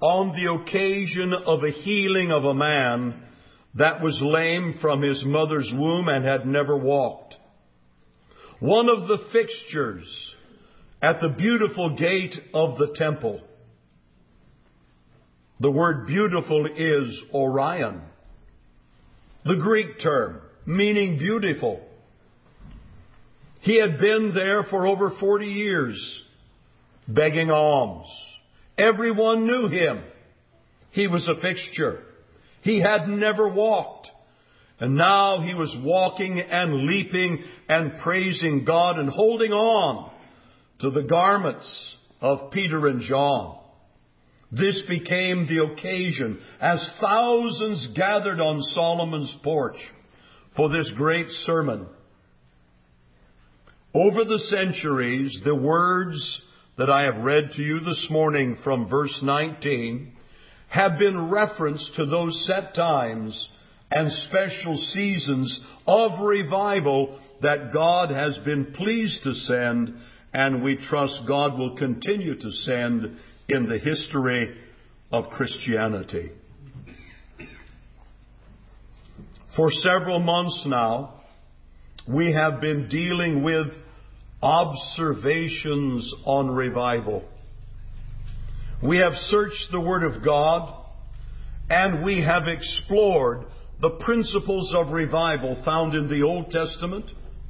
on the occasion of a healing of a man that was lame from his mother's womb and had never walked. One of the fixtures at the beautiful gate of the temple. The word beautiful is Orion, the Greek term meaning beautiful. He had been there for over 40 years, begging alms. Everyone knew him. He was a fixture. He had never walked. And now he was walking and leaping and praising God and holding on to the garments of Peter and John. This became the occasion as thousands gathered on Solomon's porch for this great sermon. Over the centuries, the words that I have read to you this morning from verse 19 have been reference to those set times and special seasons of revival that God has been pleased to send, and we trust God will continue to send in the history of Christianity. For several months now, we have been dealing with observations on revival. We have searched the Word of God, and we have explored the principles of revival found in the Old Testament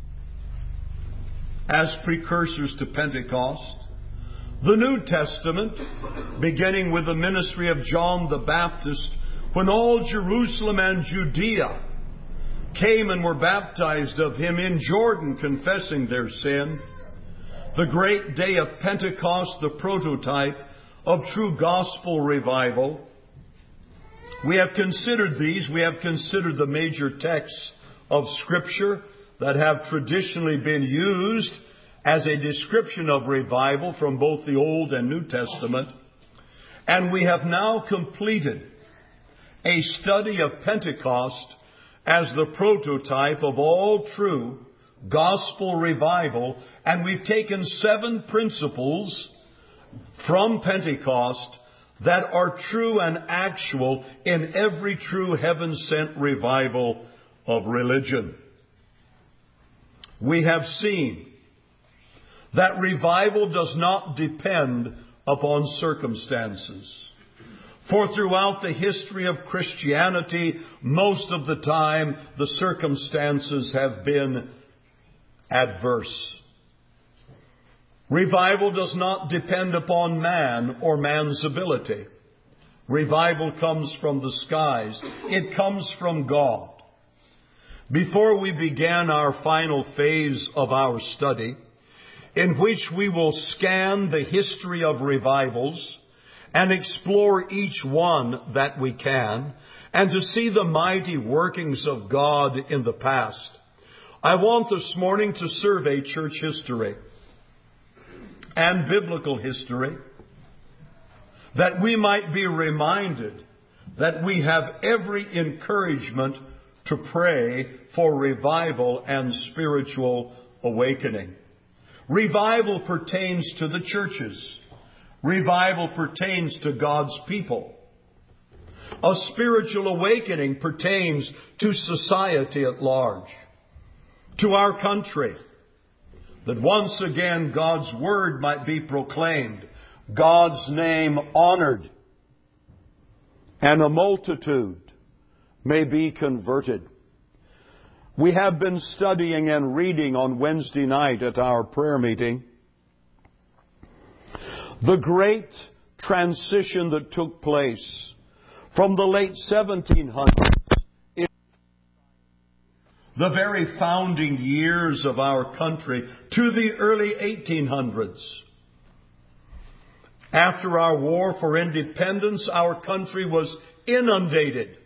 as precursors to Pentecost, the New Testament, beginning with the ministry of John the Baptist, when all Jerusalem and Judea came and were baptized of him in Jordan, confessing their sin. The great day of Pentecost, the prototype of true gospel revival. We have considered these. We have considered the major texts of Scripture that have traditionally been used as a description of revival from both the Old and New Testament. And we have now completed a study of Pentecost as the prototype of all true gospel revival. And we've taken 7 principles from Pentecost that are true and actual in every true heaven-sent revival of religion. We have seen that revival does not depend upon circumstances. For throughout the history of Christianity, most of the time, the circumstances have been adverse. Revival does not depend upon man or man's ability. Revival comes from the skies. It comes from God. Before we began our final phase of our study, in which we will scan the history of revivals and explore each one that we can, and to see the mighty workings of God in the past, I want this morning to survey church history and biblical history, that we might be reminded that we have every encouragement to pray for revival and spiritual awakening. Revival pertains to the churches. Revival pertains to God's people. A spiritual awakening pertains to society at large, to our country, that once again God's Word might be proclaimed, God's name honored, and a multitude may be converted. We have been studying and reading on Wednesday night at our prayer meeting the great transition that took place from the late 1700s, the very founding years of our country, to the early 1800s. After our war for independence, our country was inundated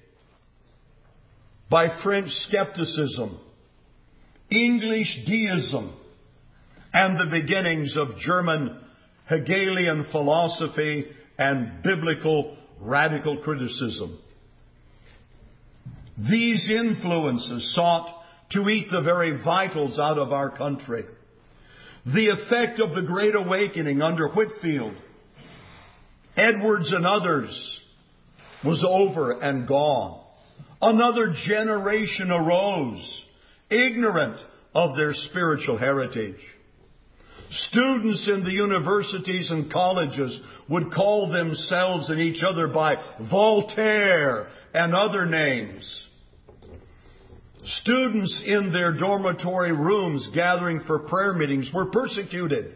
by French skepticism, English deism, and the beginnings of German Hegelian philosophy and biblical radical criticism. These influences sought to eat the very vitals out of our country. The effect of the Great Awakening under Whitefield Edwards and others was over and gone. Another generation arose, ignorant of their spiritual heritage. Students in the universities and colleges would call themselves and each other by Voltaire and other names. Students in their dormitory rooms gathering for prayer meetings were persecuted.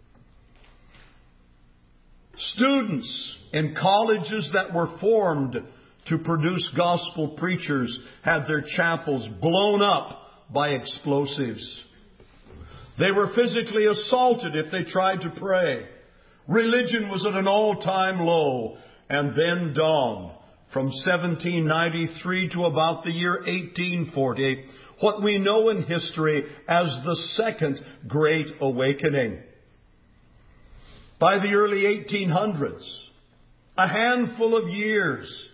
Students in colleges that were formed to produce gospel preachers had their chapels blown up by explosives. They were physically assaulted if they tried to pray. Religion was at an all-time low, and then dawned, from 1793 to about the year 1840, what we know in history as the Second Great Awakening. By the early 1800s, a handful of years,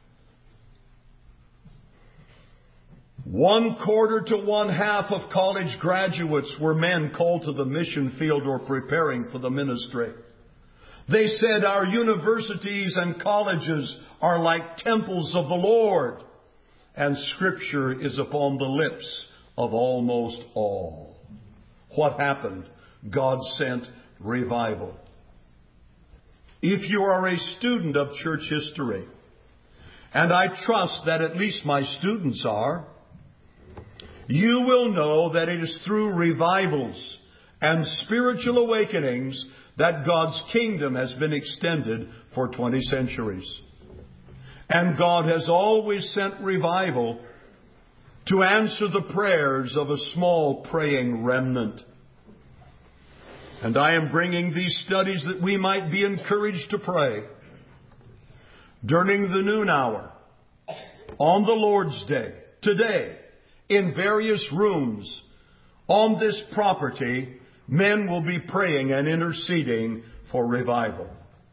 1/4 to 1/2 of college graduates were men called to the mission field or preparing for the ministry. They said, our universities and colleges are like temples of the Lord, and Scripture is upon the lips of almost all. What happened? God sent revival. If you are a student of church history, and I trust that at least my students are, you will know that it is through revivals and spiritual awakenings that God's kingdom has been extended for 20 centuries. And God has always sent revival to answer the prayers of a small praying remnant. And I am bringing these studies that we might be encouraged to pray during the noon hour, on the Lord's Day, today, in various rooms on this property. Men will be praying and interceding for revival.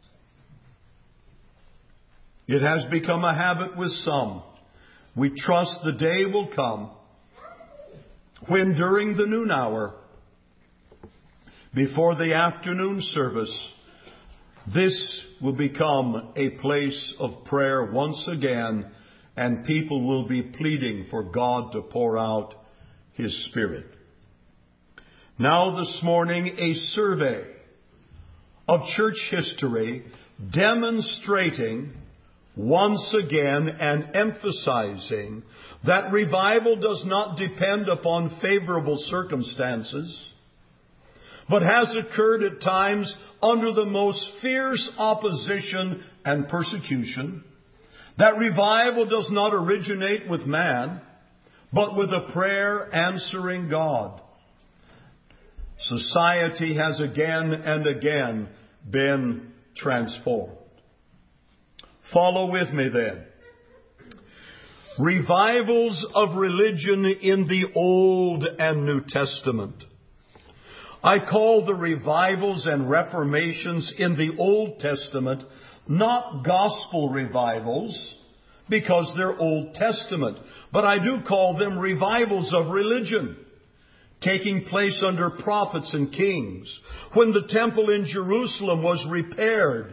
It has become a habit with some. We trust the day will come when during the noon hour, before the afternoon service, this will become a place of prayer once again, and people will be pleading for God to pour out His Spirit. Now this morning, a survey of church history demonstrating once again and emphasizing that revival does not depend upon favorable circumstances, but has occurred at times under the most fierce opposition and persecution. That revival does not originate with man, but with a prayer answering God. Society has again and again been transformed. Follow with me then. Revivals of religion in the Old and New Testament. I call the revivals and reformations in the Old Testament not gospel revivals, because they're Old Testament, but I do call them revivals of religion, taking place under prophets and kings, when the temple in Jerusalem was repaired,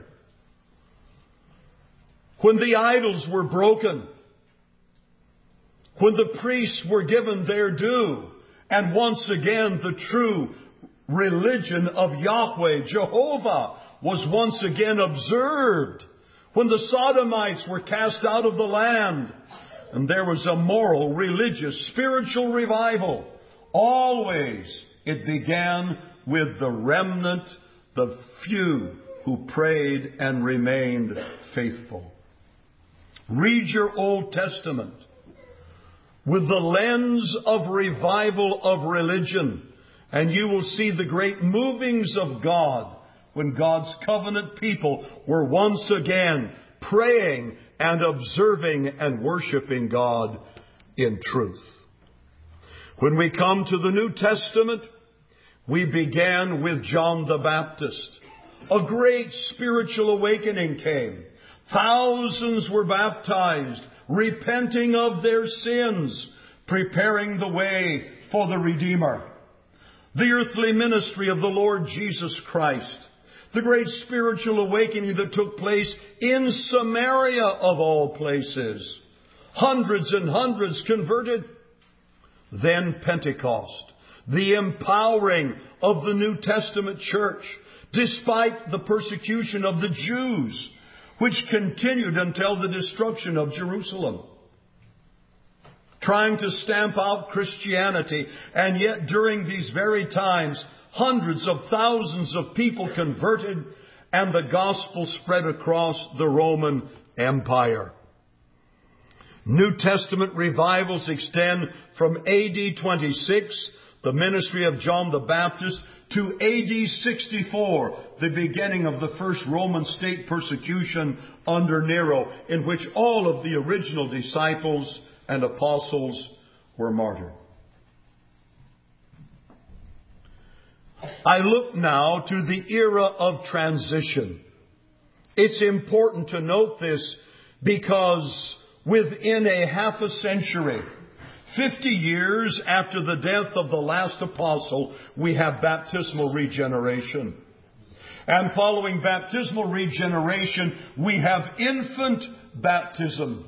when the idols were broken, when the priests were given their due, and once again the true religion of Yahweh, Jehovah, was once again observed, when the Sodomites were cast out of the land, and there was a moral, religious, spiritual revival. Always it began with the remnant, the few who prayed and remained faithful. Read your Old Testament with the lens of revival of religion, and you will see the great movings of God when God's covenant people were once again praying and observing and worshiping God in truth. When we come to the New Testament, we began with John the Baptist. A great spiritual awakening came. Thousands were baptized, repenting of their sins, preparing the way for the Redeemer. The earthly ministry of the Lord Jesus Christ, The great spiritual awakening that took place in Samaria of all places. Hundreds and hundreds converted. Then Pentecost, the empowering of the New Testament church, despite the persecution of the Jews, which continued until the destruction of Jerusalem. Trying to stamp out Christianity, and yet during these very times, hundreds of thousands of people converted, and the gospel spread across the Roman Empire. New Testament revivals extend from AD 26, the ministry of John the Baptist, to AD 64, the beginning of the first Roman state persecution under Nero, in which all of the original disciples and apostles were martyred. I look now to the era of transition. It's important to note this because within a half a century, 50 years after the death of the last apostle, we have baptismal regeneration. And following baptismal regeneration, we have infant baptism.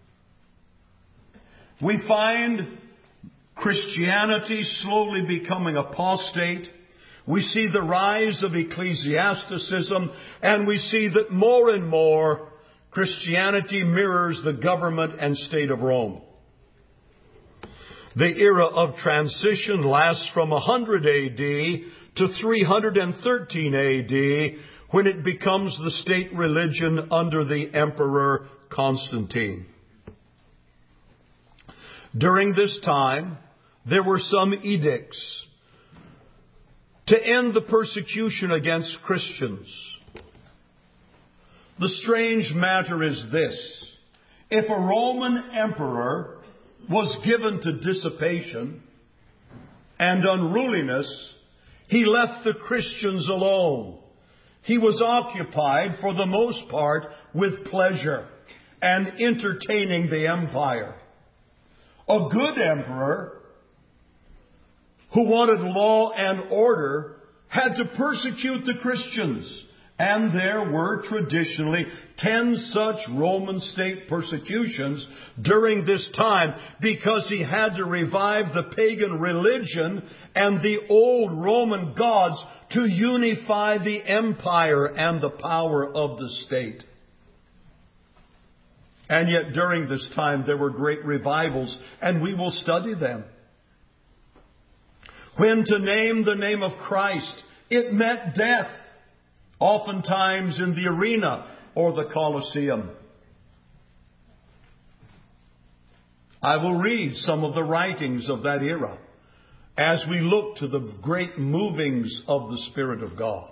We find Christianity slowly becoming apostate. We see the rise of ecclesiasticism, and we see that more and more Christianity mirrors the government and state of Rome. The era of transition lasts from 100 AD to 313 AD, when it becomes the state religion under the Emperor Constantine. During this time, there were some edicts to end the persecution against Christians. The strange matter is this: if a Roman emperor was given to dissipation and unruliness, he left the Christians alone. He was occupied, for the most part, with pleasure and entertaining the empire. A good emperor who wanted law and order had to persecute the Christians. And there were traditionally 10 such Roman state persecutions during this time, because he had to revive the pagan religion and the old Roman gods to unify the empire and the power of the state. And yet during this time there were great revivals, and we will study them. When to name the name of Christ, it meant death, oftentimes in the arena or the Colosseum. I will read some of the writings of that era as we look to the great movings of the Spirit of God.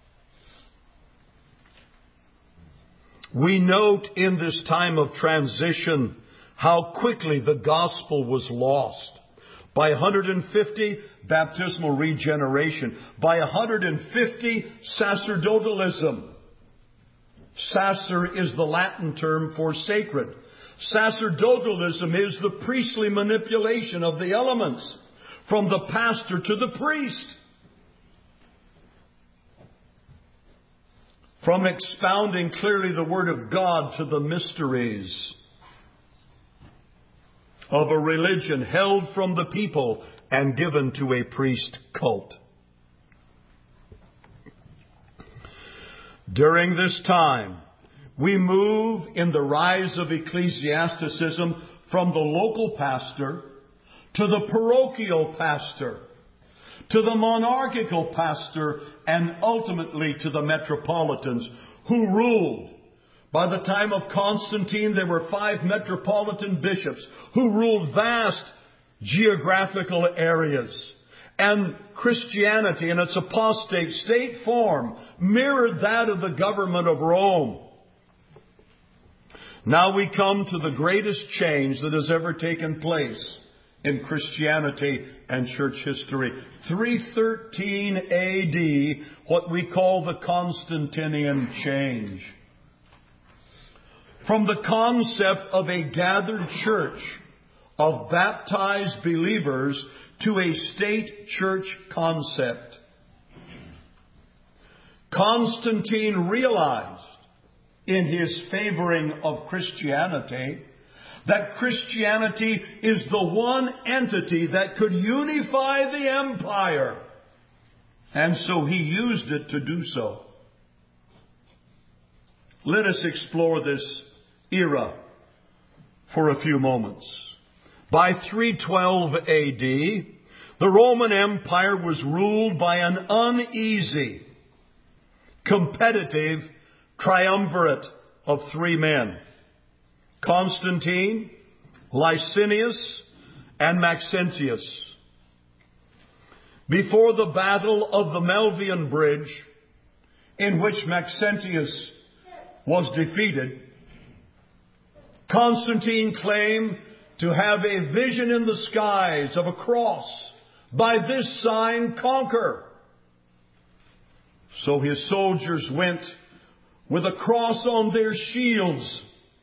We note in this time of transition how quickly the gospel was lost. By 150, baptismal regeneration. By 150, sacerdotalism. Sacer is the Latin term for sacred. Sacerdotalism is the priestly manipulation of the elements, from the pastor to the priest. From expounding clearly the Word of God to the mysteries of a religion held from the people and given to a priest cult. During this time, we move in the rise of ecclesiasticism from the local pastor to the parochial pastor, to the monarchical pastor, and ultimately to the metropolitans who ruled. By the time of Constantine, there were 5 metropolitan bishops who ruled vast geographical areas. And Christianity in its apostate state form mirrored that of the government of Rome. Now we come to the greatest change that has ever taken place in Christianity and church history. 313 AD, what we call the Constantinian change. From the concept of a gathered church of baptized believers to a state church concept. Constantine realized in his favoring of Christianity that Christianity is the one entity that could unify the empire. And so he used it to do so. Let us explore this era for a few moments. By 312 AD, the Roman Empire was ruled by an uneasy, competitive triumvirate of three men: Constantine, Licinius, and Maxentius. Before the Battle of the Milvian Bridge, in which Maxentius was defeated, Constantine claimed to have a vision in the skies of a cross. By this sign conquer. So his soldiers went with a cross on their shields.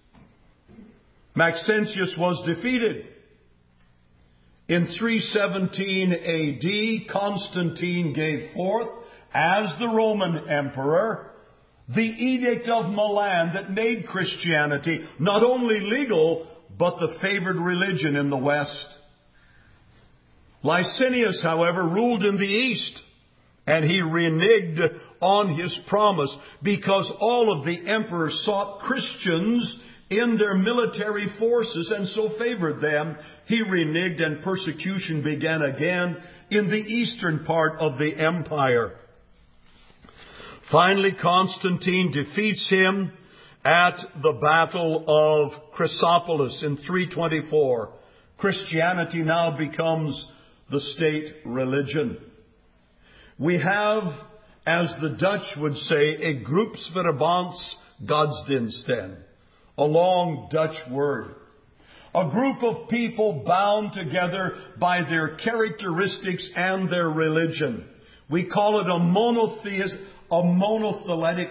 Maxentius was defeated. In 317 AD, Constantine gave forth, as the Roman emperor, the Edict of Milan that made Christianity not only legal, but the favored religion in the West. Licinius, however, ruled in the East, and he reneged on his promise because all of the emperors sought Christians in their military forces and so favored them. He reneged and persecution began again in the eastern part of the empire. Finally, Constantine defeats him at the Battle of Chrysopolis in 324. Christianity now becomes the state religion. We have, as the Dutch would say, a groepsverband godsdiensten, a long Dutch word. A group of people bound together by their characteristics and their religion. We call it a monothelitic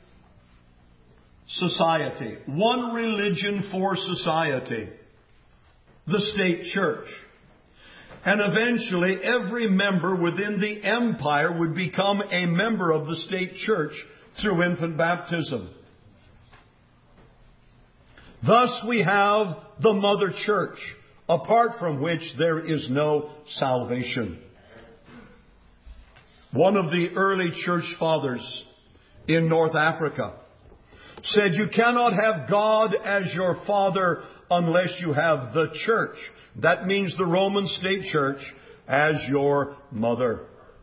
society. One religion for society. The state church. And eventually every member within the empire would become a member of the state church through infant baptism. Thus we have the mother church, apart from which there is no salvation. One of the early church fathers in North Africa said, "You cannot have God as your father unless you have the church." That means the Roman state church as your mother.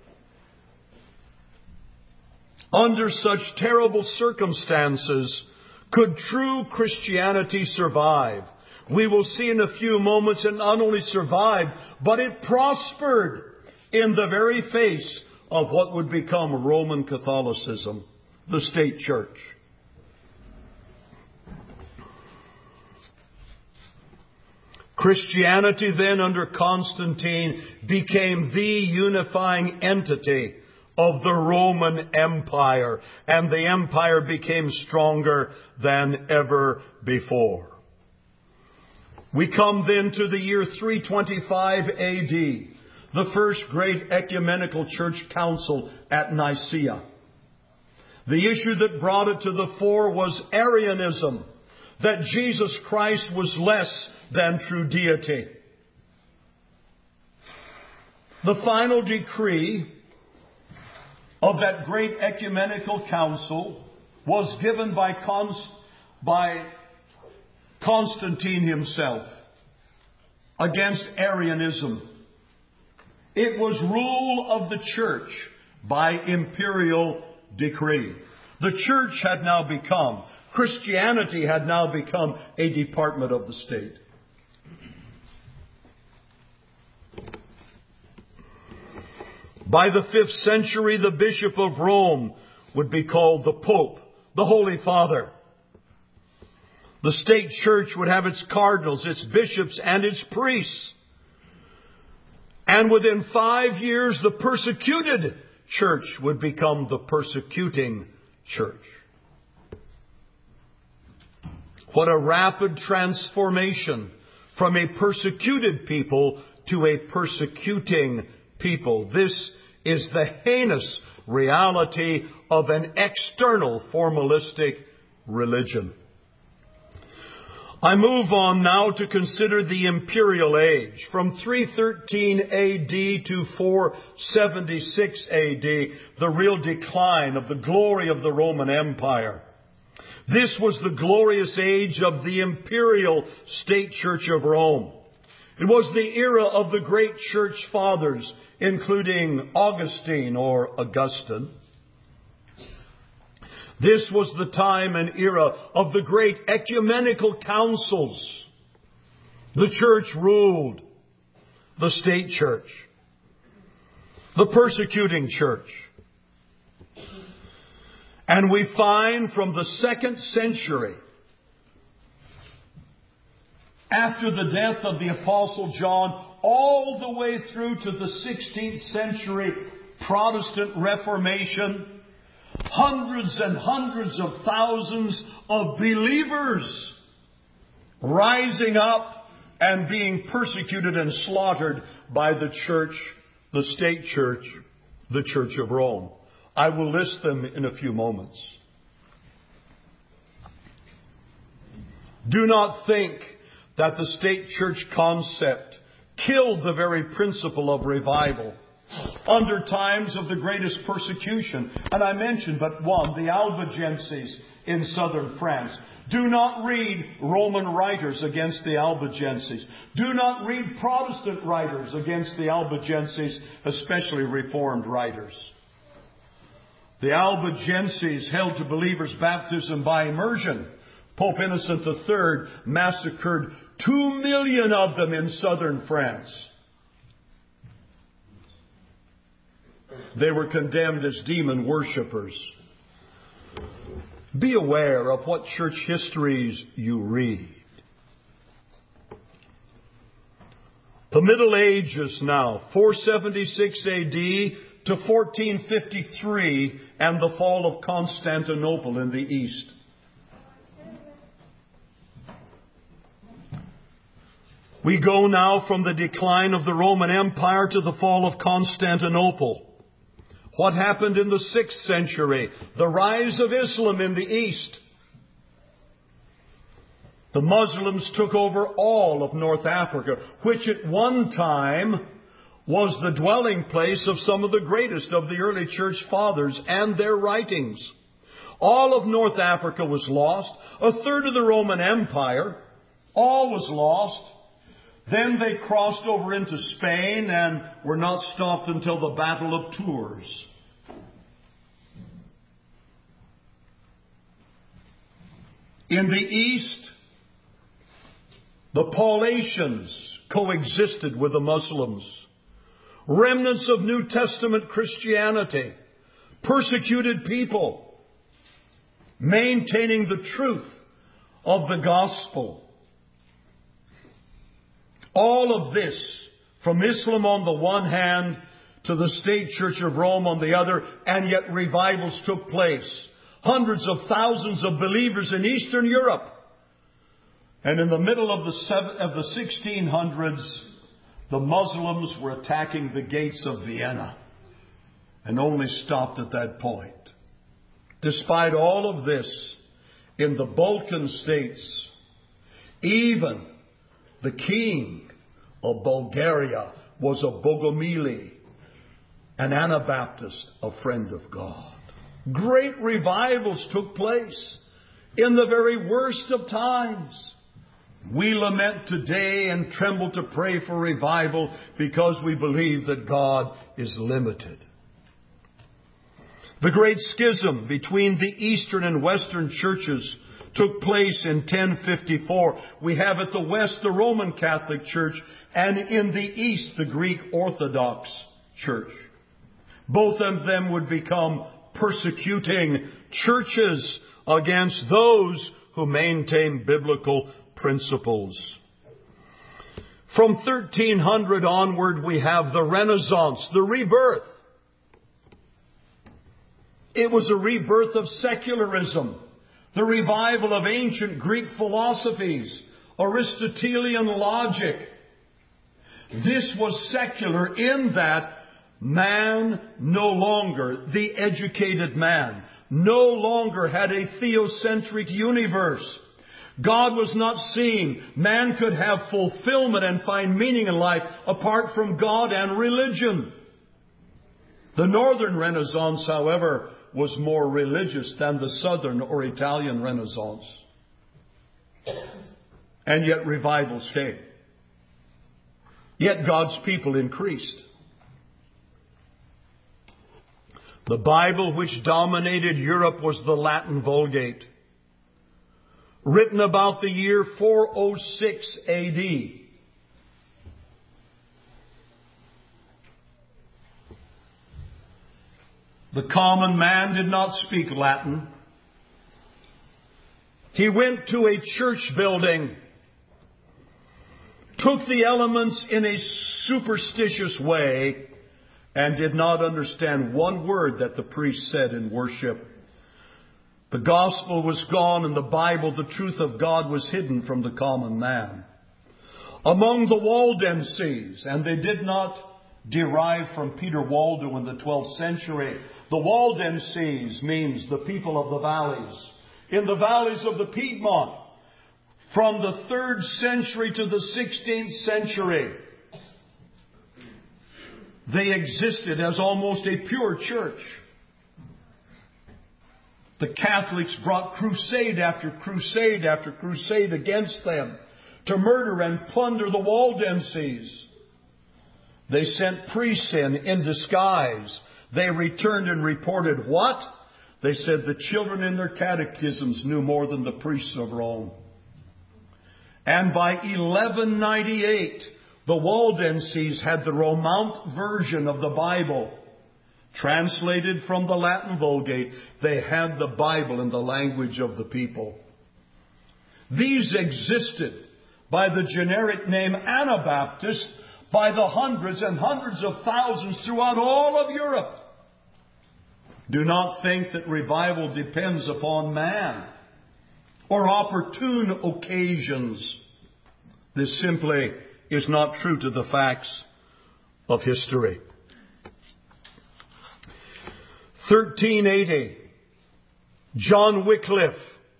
Under such terrible circumstances, could true Christianity survive? We will see in a few moments it not only survived, but it prospered in the very face of what would become Roman Catholicism, the state church. Christianity then under Constantine became the unifying entity of the Roman Empire, and the empire became stronger than ever before. We come then to the year 325 AD, the first great ecumenical church council at Nicaea. The issue that brought it to the fore was Arianism, that Jesus Christ was less than true deity. The final decree of that great ecumenical council was given by Constantine himself against Arianism. It was rule of the church by imperial decree. The church had now become, Christianity had now become a department of the state. By the 5th century, the Bishop of Rome would be called the Pope, the Holy Father. The state church would have its cardinals, its bishops, and its priests. And within 5 years, the persecuted church would become the persecuting church. What a rapid transformation from a persecuted people to a persecuting people. This is the heinous reality of an external formalistic religion. I move on now to consider the imperial age. From 313 AD to 476 AD, the real decline of the glory of the Roman Empire. This was the glorious age of the imperial state church of Rome. It was the era of the great church fathers, including Augustine or Augustine. This was the time and era of the great ecumenical councils. The church ruled the state church, the persecuting church. And we find from the 2nd century, after the death of the Apostle John, all the way through to the 16th century Protestant Reformation, hundreds and hundreds of thousands of believers rising up and being persecuted and slaughtered by the church, the state church, the Church of Rome. I will list them in a few moments. Do not think that the state church concept killed the very principle of revival under times of the greatest persecution. And I mentioned but one, the Albigenses in southern France. Do not read Roman writers against the Albigenses. Do not read Protestant writers against the Albigenses, especially Reformed writers. The Albigenses held to believers' baptism by immersion. Pope Innocent III massacred 2 million of them in southern France. They were condemned as demon worshippers. Be aware of what church histories you read. The Middle Ages now, 476 AD to 1453, and the fall of Constantinople in the east. We go now from the decline of the Roman Empire to the fall of Constantinople. What happened in the 6th century? The rise of Islam in the east. The Muslims took over all of North Africa, which at one time was the dwelling place of some of the greatest of the early church fathers and their writings. All of North Africa was lost. A third of the Roman Empire, all was lost. Then they crossed over into Spain and were not stopped until the Battle of Tours. In the east, the Paulicians coexisted with the Muslims. Remnants of New Testament Christianity, persecuted people, maintaining the truth of the gospel. All of this, from Islam on the one hand to the state church of Rome on the other, and yet revivals took place. Hundreds of thousands of believers in Eastern Europe. And in the middle of the 1600s, the Muslims were attacking the gates of Vienna and only stopped at that point. Despite all of this, in the Balkan states, even the king of Bulgaria was a Bogomili, an Anabaptist, a friend of God. Great revivals took place in the very worst of times. We lament today and tremble to pray for revival because we believe that God is limited. The great schism between the Eastern and Western churches took place in 1054. We have at the west the Roman Catholic Church, and in the east the Greek Orthodox Church. Both of them would become persecuting churches against those who maintain biblical principles. From 1300 onward, we have the Renaissance, the rebirth. It was a rebirth of secularism, the revival of ancient Greek philosophies, Aristotelian logic. This was secular in that Man no longer, the educated man, no longer had a theocentric universe. God was not seeing man could have fulfillment and find meaning in life apart from God and religion. The Northern Renaissance, however, was more religious than the Southern or Italian Renaissance. And yet revivals came. Yet God's people increased. The Bible which dominated Europe was the Latin Vulgate, written about the year 406 AD. The common man did not speak Latin. He went to a church building, took the elements in a superstitious way, and did not understand one word that the priest said in worship. The gospel was gone, and the Bible, the truth of God, was hidden from the common man. Among the Waldenses, and they did not derive from Peter Waldo in the 12th century. The Waldenses means the people of the valleys. In the valleys of the Piedmont, from the 3rd century to the 16th century, they existed as almost a pure church. The Catholics brought crusade after crusade after crusade against them to murder and plunder the Waldenses. They sent priests in disguise. They returned and reported what? They said the children in their catechisms knew more than the priests of Rome. And by 1198, the Waldenses had the Romaunt version of the Bible. Translated from the Latin Vulgate, they had the Bible in the language of the people. These existed by the generic name Anabaptist by the hundreds and hundreds of thousands throughout all of Europe. Do not think that revival depends upon man or opportune occasions. This simply is not true to the facts of history. 1380, John Wycliffe,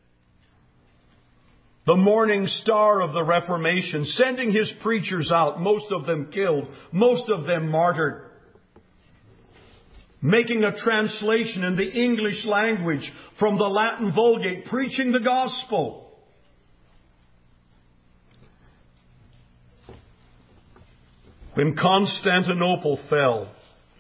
the morning star of the Reformation, sending his preachers out, most of them killed, most of them martyred, making a translation in the English language from the Latin Vulgate, preaching the gospel. When Constantinople fell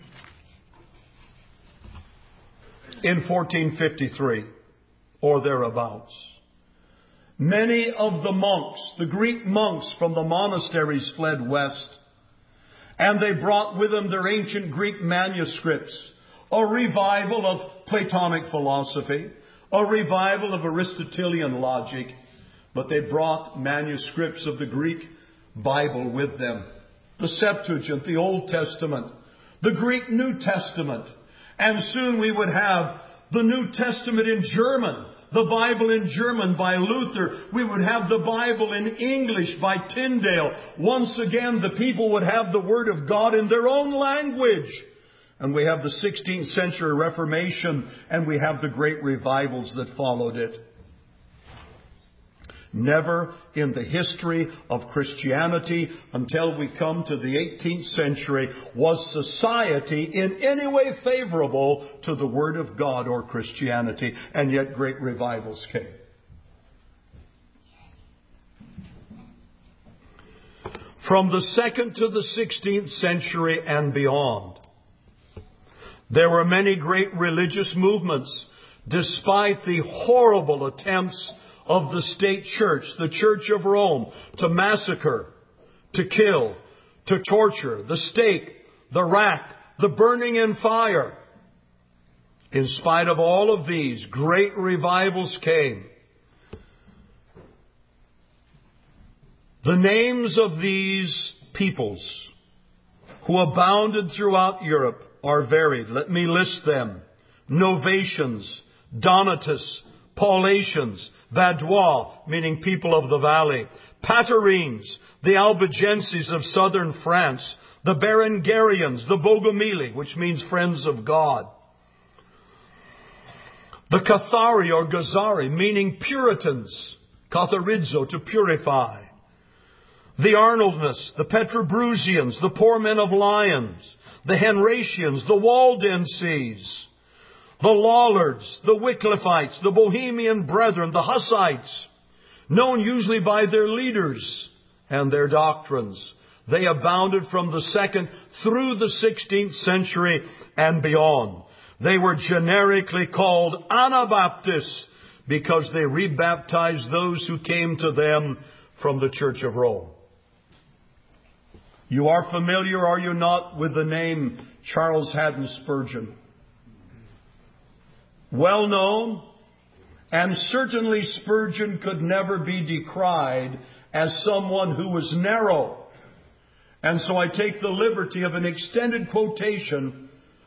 in 1453 or thereabouts, many of the monks, the Greek monks from the monasteries, fled west. And they brought with them their ancient Greek manuscripts, a revival of Platonic philosophy, a revival of Aristotelian logic. But they brought manuscripts of the Greek Bible with them. The Septuagint, the Old Testament, the Greek New Testament. And soon we would have the New Testament in German, the Bible in German by Luther. We would have the Bible in English by Tyndale. Once again, the people would have the Word of God in their own language. And we have the 16th century Reformation, and we have the great revivals that followed it. Never in the history of Christianity until we come to the 18th century was society in any way favorable to the Word of God or Christianity, and yet great revivals came. From the 2nd to the 16th century and beyond, there were many great religious movements, despite the horrible attempts of the state church, the Church of Rome, to massacre, to kill, to torture, the stake, the rack, the burning in fire. In spite of all of these, great revivals came. The names of these peoples who abounded throughout Europe are varied. Let me list them. Novatians, Donatists, Paulatians, Vaudois, meaning people of the valley, Patarines, the Albigenses of southern France, the Berengarians, the Bogomili, which means friends of God, the Cathari or Gazari, meaning Puritans, Catharizo, to purify, the Arnoldnists, the Petrobrusians, the poor men of Lyons, the Henratians, the Waldenses, the Lollards, the Wycliffites, the Bohemian Brethren, the Hussites, known usually by their leaders and their doctrines. They abounded from the 2nd through the 16th century and beyond. They were generically called Anabaptists because they rebaptized those who came to them from the Church of Rome. You are familiar, are you not, with the name Charles Haddon Spurgeon? Well known, and certainly Spurgeon could never be decried as someone who was narrow. And so I take the liberty of an extended quotation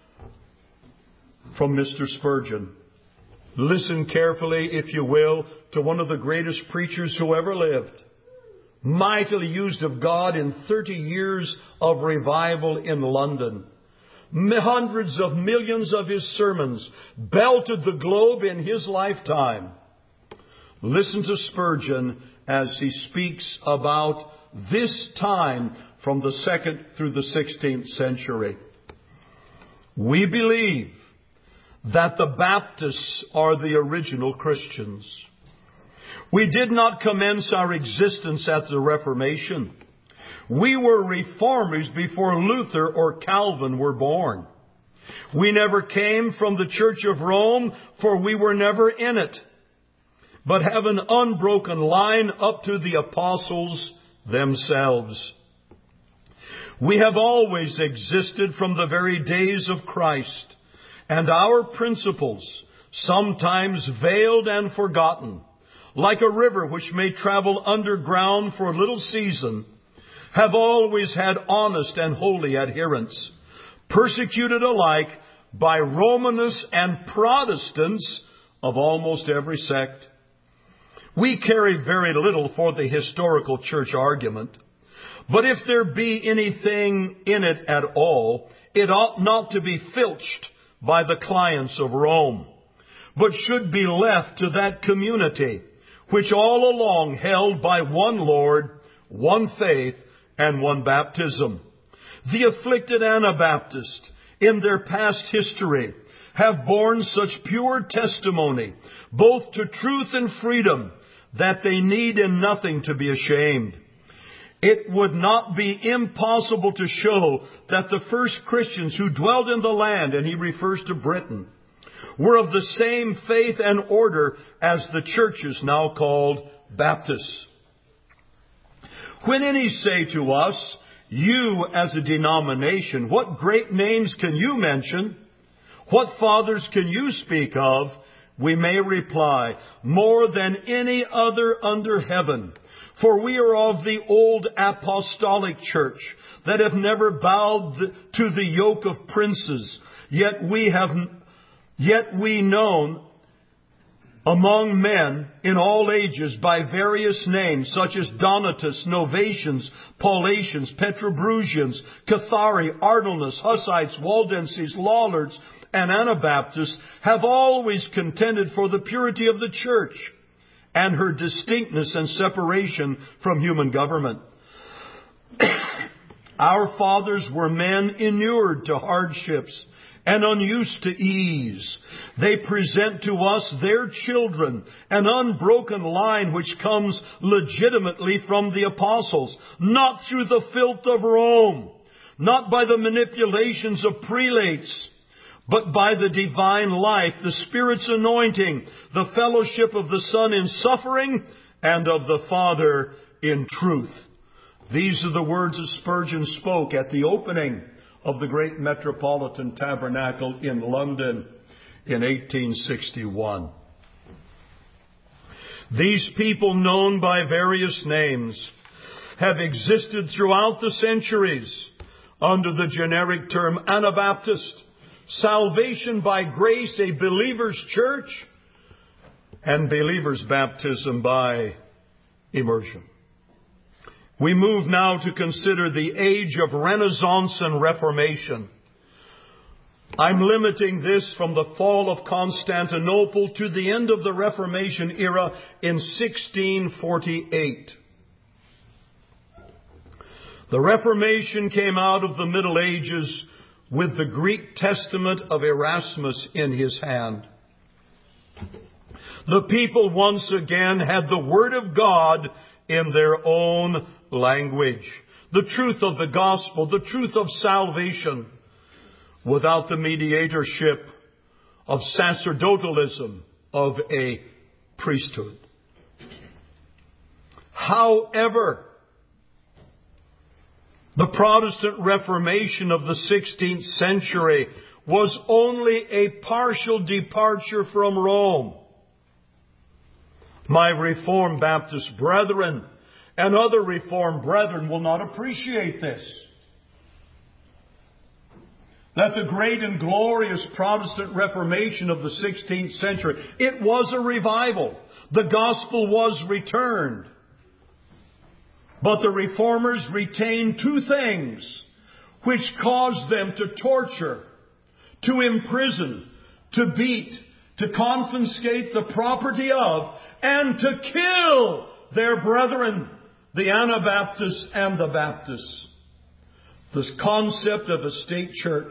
from Mr. Spurgeon. Listen carefully, if you will, to one of the greatest preachers who ever lived. Mightily used of God in 30 years of revival in London. Hundreds of millions of his sermons belted the globe in his lifetime. Listen to Spurgeon as he speaks about this time from the 2nd through the 16th century. We believe that the Baptists are the original Christians. We did not commence our existence at the Reformation. We were reformers before Luther or Calvin were born. We never came from the Church of Rome, for we were never in it, but have an unbroken line up to the apostles themselves. We have always existed from the very days of Christ, and our principles, sometimes veiled and forgotten, like a river which may travel underground for a little season, have always had honest and holy adherents, persecuted alike by Romanists and Protestants of almost every sect. We carry very little for the historical church argument, but if there be anything in it at all, it ought not to be filched by the clients of Rome, but should be left to that community which all along held by one Lord, one faith, and one baptism. The afflicted Anabaptists, in their past history, have borne such pure testimony, both to truth and freedom, that they need in nothing to be ashamed. It would not be impossible to show that the first Christians who dwelled in the land, and he refers to Britain, were of the same faith and order as the churches now called Baptists. When any say to us, you as a denomination, what great names can you mention? What fathers can you speak of? We may reply, more than any other under heaven. For we are of the old apostolic church that have never bowed to the yoke of princes, yet we known among men in all ages by various names, such as Donatus, Novatians, Paulatians, Petrobrusians, Cathari, Arnoldnists, Hussites, Waldenses, Lollards, and Anabaptists, have always contended for the purity of the church and her distinctness and separation from human government. Our fathers were men inured to hardships and unused to ease. They present to us their children, an unbroken line which comes legitimately from the apostles, not through the filth of Rome, not by the manipulations of prelates, but by the divine life, the Spirit's anointing, the fellowship of the Son in suffering, and of the Father in truth. These are the words that Spurgeon spoke at the opening of the great Metropolitan Tabernacle in London in 1861. These people, known by various names, have existed throughout the centuries under the generic term Anabaptist, salvation by grace, a believer's church, and believer's baptism by immersion. We move now to consider the age of Renaissance and Reformation. I'm limiting this from the fall of Constantinople to the end of the Reformation era in 1648. The Reformation came out of the Middle Ages with the Greek Testament of Erasmus in his hand. The people once again had the Word of God in their own language. The truth of the gospel, the truth of salvation, without the mediatorship of sacerdotalism, of a priesthood. However, the Protestant Reformation of the 16th century was only a partial departure from Rome. My Reformed Baptist brethren and other Reformed brethren will not appreciate this. That the great and glorious Protestant Reformation of the 16th century, it was a revival. The gospel was returned. But the Reformers retained two things which caused them to torture, to imprison, to beat, to confiscate the property of, and to kill their brethren, the Anabaptists and the Baptists. This concept of a state church,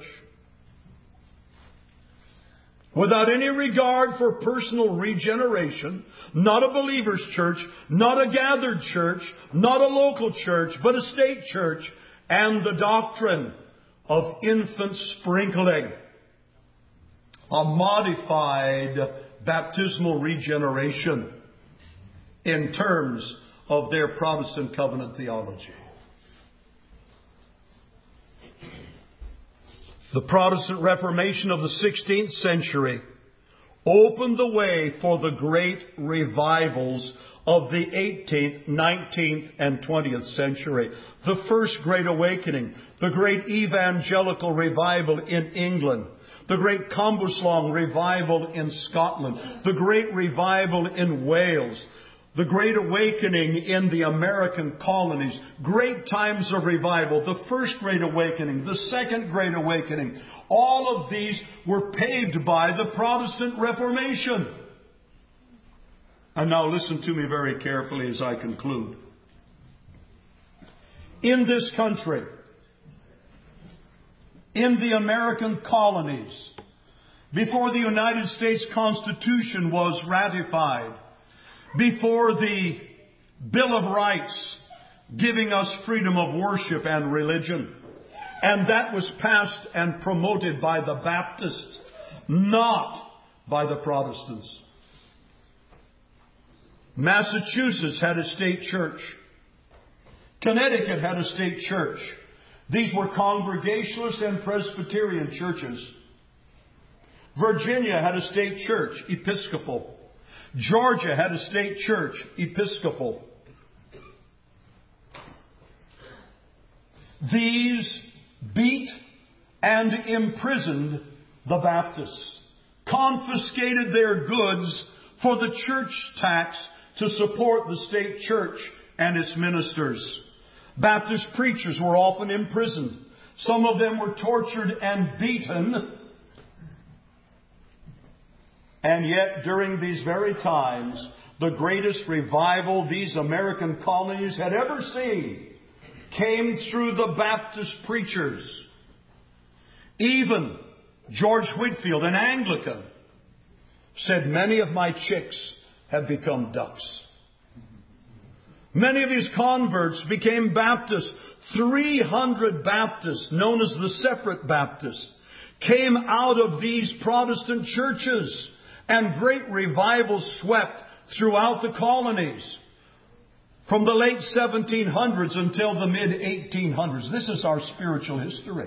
without any regard for personal regeneration, not a believer's church, not a gathered church, not a local church, but a state church, and the doctrine of infant sprinkling, a modified baptismal regeneration in terms of their Protestant covenant theology. The Protestant Reformation of the 16th century opened the way for the great revivals of the 18th, 19th, and 20th century. The First Great Awakening, the great evangelical revival in England, the great Cambuslang revival in Scotland, the great revival in Wales, the Great Awakening in the American colonies, great times of revival, the First Great Awakening, the Second Great Awakening, all of these were paved by the Protestant Reformation. And now listen to me very carefully as I conclude. In this country, in the American colonies, before the United States Constitution was ratified, before the Bill of Rights giving us freedom of worship and religion. And that was passed and promoted by the Baptists, not by the Protestants. Massachusetts had a state church. Connecticut had a state church. These were Congregationalist and Presbyterian churches. Virginia had a state church, Episcopal. Georgia had a state church, Episcopal. These beat and imprisoned the Baptists, confiscated their goods for the church tax to support the state church and its ministers. Baptist preachers were often imprisoned. Some of them were tortured and beaten. And yet, during these very times, the greatest revival these American colonies had ever seen came through the Baptist preachers. Even George Whitefield, an Anglican, said, "Many of my chicks have become ducks." Many of his converts became Baptists. 300 Baptists, known as the Separate Baptists, came out of these Protestant churches. And great revivals swept throughout the colonies from the late 1700s until the mid-1800s. This is our spiritual history.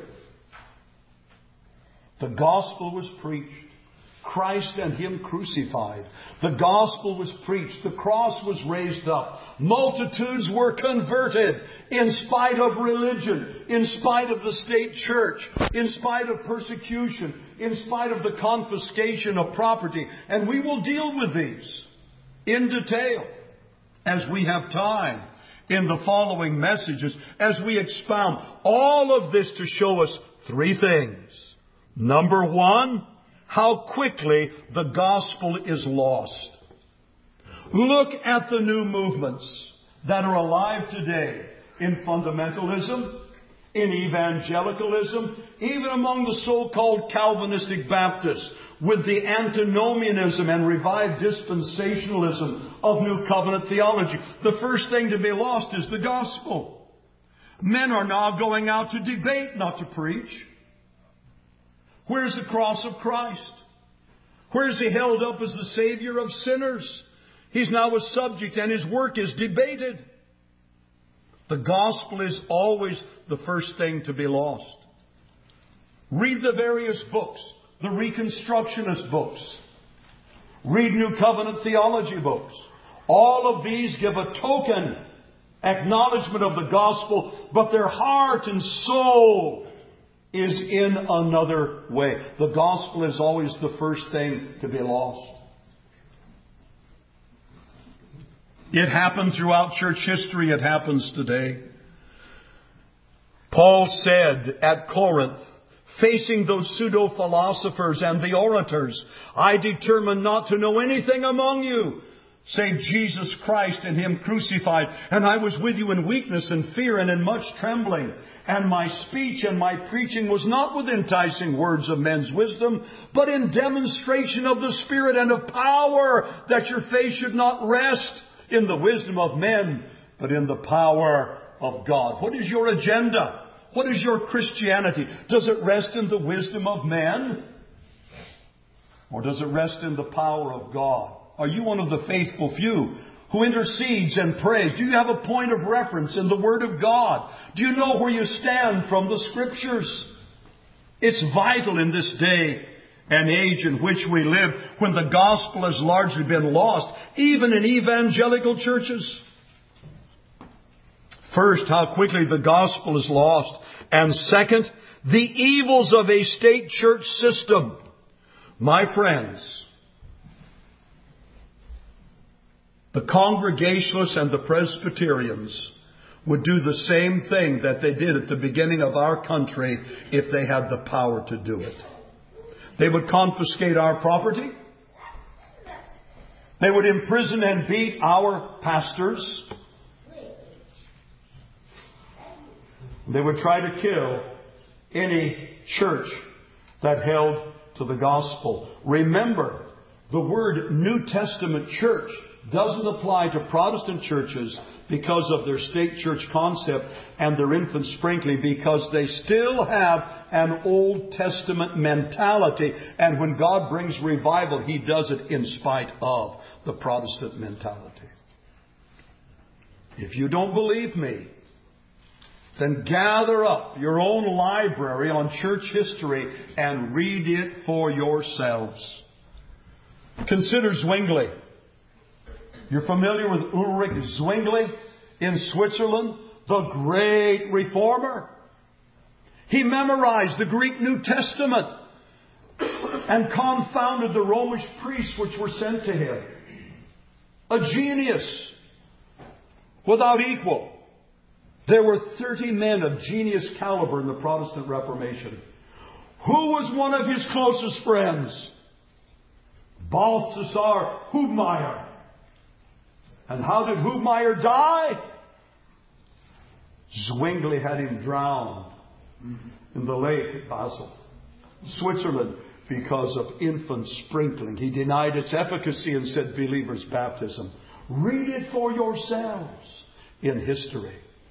The gospel was preached. Christ and Him crucified. The gospel was preached. The cross was raised up. Multitudes were converted in spite of religion, in spite of the state church, in spite of persecution, in spite of the confiscation of property. And we will deal with these in detail as we have time in the following messages as we expound all of this to show us three things. Number one, how quickly the gospel is lost. Look at the new movements that are alive today in fundamentalism, in evangelicalism, even among the so-called Calvinistic Baptists, with the antinomianism and revived dispensationalism of New Covenant theology. The first thing to be lost is the gospel. Men are now going out to debate, not to preach. Where's the cross of Christ? Where is He held up as the Savior of sinners? He's now a subject and His work is debated. The gospel is always the first thing to be lost. Read the various books, the Reconstructionist books. Read New Covenant theology books. All of these give a token acknowledgement of the gospel, but their heart and soul is in another way. The gospel is always the first thing to be lost. It happened throughout church history. It happens today. Paul said at Corinth, facing those pseudo-philosophers and the orators, I determined not to know anything among you save Jesus Christ and Him crucified. And I was with you in weakness and fear and in much trembling. And my speech and my preaching was not with enticing words of men's wisdom, but in demonstration of the Spirit and of power, that your faith should not rest in the wisdom of men, but in the power of God. What is your agenda? What is your Christianity? Does it rest in the wisdom of men? Or does it rest in the power of God? Are you one of the faithful few who intercedes and prays? Do you have a point of reference in the Word of God? Do you know where you stand from the Scriptures? It's vital in this day and age in which we live, when the gospel has largely been lost, even in evangelical churches. First, how quickly the gospel is lost. And second, the evils of a state church system. My friends, the Congregationalists and the Presbyterians would do the same thing that they did at the beginning of our country if they had the power to do it. They would confiscate our property. They would imprison and beat our pastors. They would try to kill any church that held to the gospel. Remember, the word New Testament church doesn't apply to Protestant churches because of their state church concept and their infant sprinkling, because they still have an Old Testament mentality. And when God brings revival, He does it in spite of the Protestant mentality. If you don't believe me, then gather up your own library on church history and read it for yourselves. Consider Zwingli. You're familiar with Ulrich Zwingli in Switzerland, the great reformer. He memorized the Greek New Testament and confounded the Romish priests which were sent to him. A genius without equal. There were 30 men of genius caliber in the Protestant Reformation. Who was one of his closest friends? Balthasar Hubmaier. And how did Hubmaier die? Zwingli had him drowned in the lake at Basel, Switzerland, because of infant sprinkling. He denied its efficacy and said, believer's baptism. Read it for yourselves in history.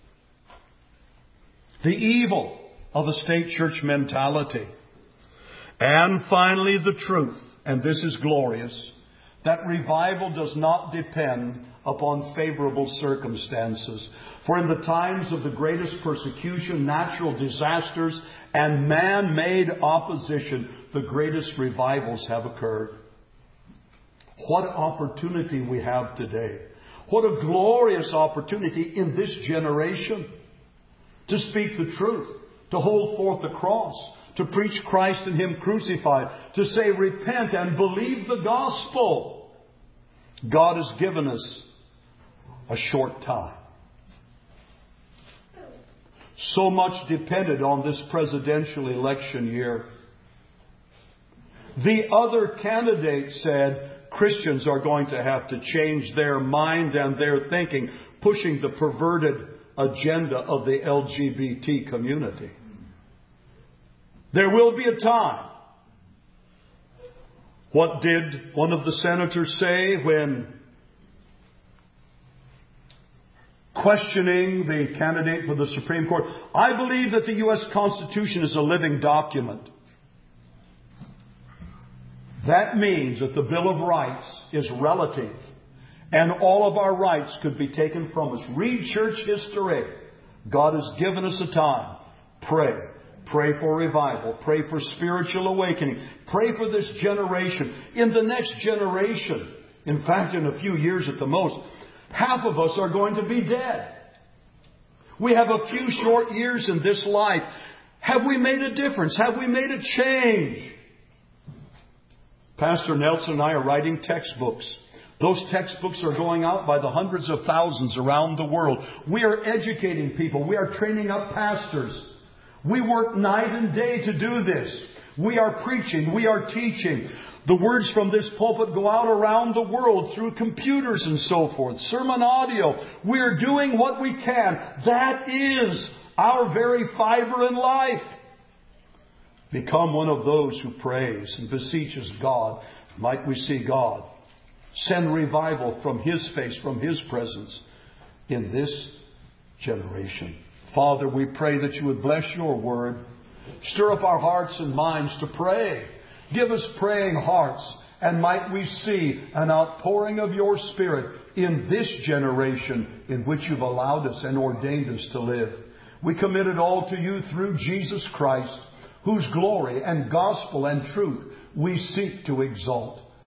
The evil of a state church mentality. And finally, the truth, and this is glorious, that revival does not depend upon favorable circumstances. For in the times of the greatest persecution, natural disasters, and man-made opposition, the greatest revivals have occurred. What opportunity we have today. What a glorious opportunity in this generation to speak the truth, to hold forth the cross, to preach Christ and Him crucified, to say repent and believe the gospel. God has given us a short time. So much depended on this presidential election year. The other candidate said Christians are going to have to change their mind and their thinking, pushing the perverted agenda of the LGBT community. There will be a time. What did one of the senators say when questioning the candidate for the Supreme Court? I believe that the U.S. Constitution is a living document. That means that the Bill of Rights is relative, and all of our rights could be taken from us. Read church history. God has given us a time. Pray. Pray for revival. Pray for spiritual awakening. Pray for this generation. In the next generation, in fact, in a few years at the most, half of us are going to be dead. We have a few short years in this life. Have we made a difference? Have we made a change? Pastor Nelson and I are writing textbooks. Those textbooks are going out by the hundreds of thousands around the world. We are educating people. We are training up pastors. We work night and day to do this. We are preaching. We are teaching. The words from this pulpit go out around the world through computers and so forth. Sermon audio. We are doing what we can. That is our very fiber in life. Become one of those who prays and beseeches God. Might we see God send revival from His face, from His presence in this generation. Father, we pray that You would bless Your word. Stir up our hearts and minds to pray. Give us praying hearts. And might we see an outpouring of Your Spirit in this generation in which You've allowed us and ordained us to live. We commit it all to You through Jesus Christ, whose glory and gospel and truth we seek to exalt.